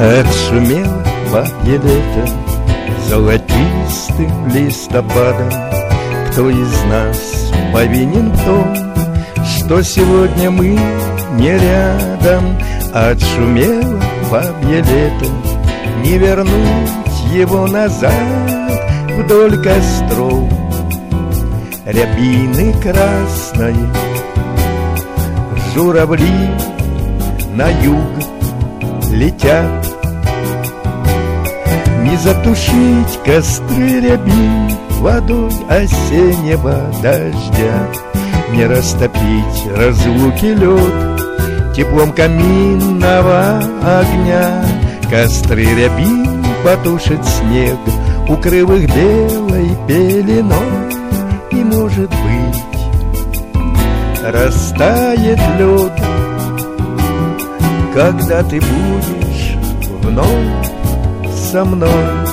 Отшумело бабье лето золотистым листопадом. Кто из нас повинен в том, что сегодня мы не рядом? Отшумело бабье лето, не вернуть его назад. Вдоль костров рябины красной, журавли на юг летят. Не затушить костры рябин водой осеннего дождя, не растопить разлуки лед теплом каминного огня. Костры рябин потушит снег, укрыв их белой пеленой. И, может быть, растает лед, когда ты будешь вновь со мной.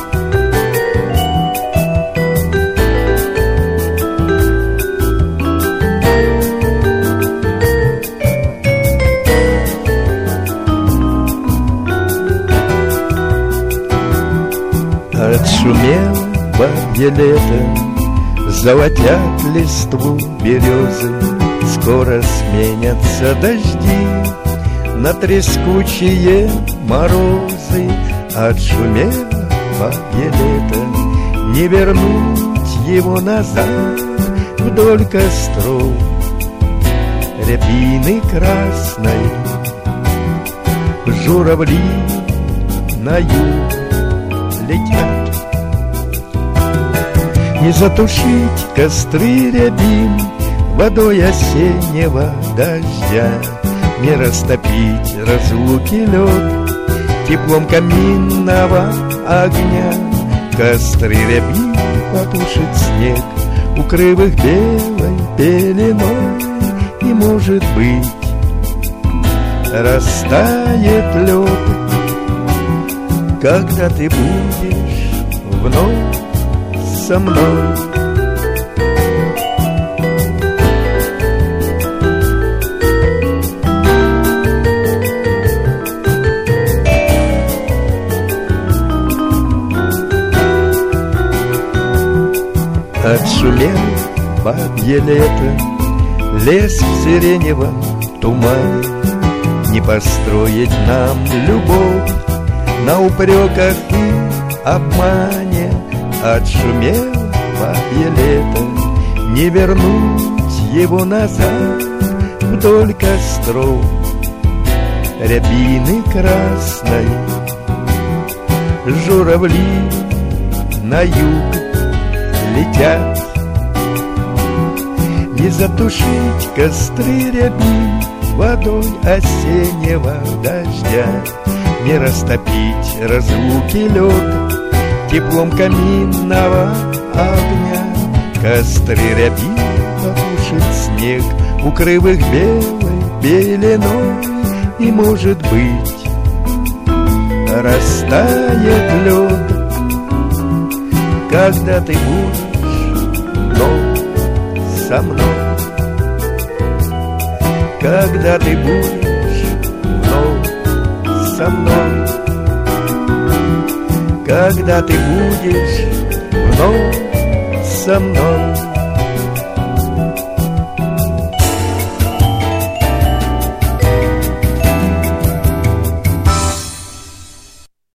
Отшумело бабье лето, золотят листву березы. Скоро сменятся дожди на трескучие морозы. Отшумело бабье лето, не вернуть его назад. Вдоль костров рябины красной, журавли на юг летят. Не затушить костры рябин водой осеннего дождя, не растопить разлуки лед теплом каминного огня. Костры рябин потушит снег, укрыв их белой пеленой. И, может быть, растает лед, когда ты будешь вновь со мной. Отшумел бабье лето, лес в сиреневом тумане. Не построить нам любовь на упреках и обмане. Отшумел бабье лето, не вернуть его назад. Вдоль костров рябины красной, журавли на юг летят. Не затушить костры рябин водой осеннего дождя, не растопить разлуки лед теплом каминного огня. Костры рябин потушит снег, укрыв их белой пеленой. И, может быть, растает лед, когда ты будешь вновь со мной. Когда ты будешь вновь со мной. Когда ты будешь вновь со мной.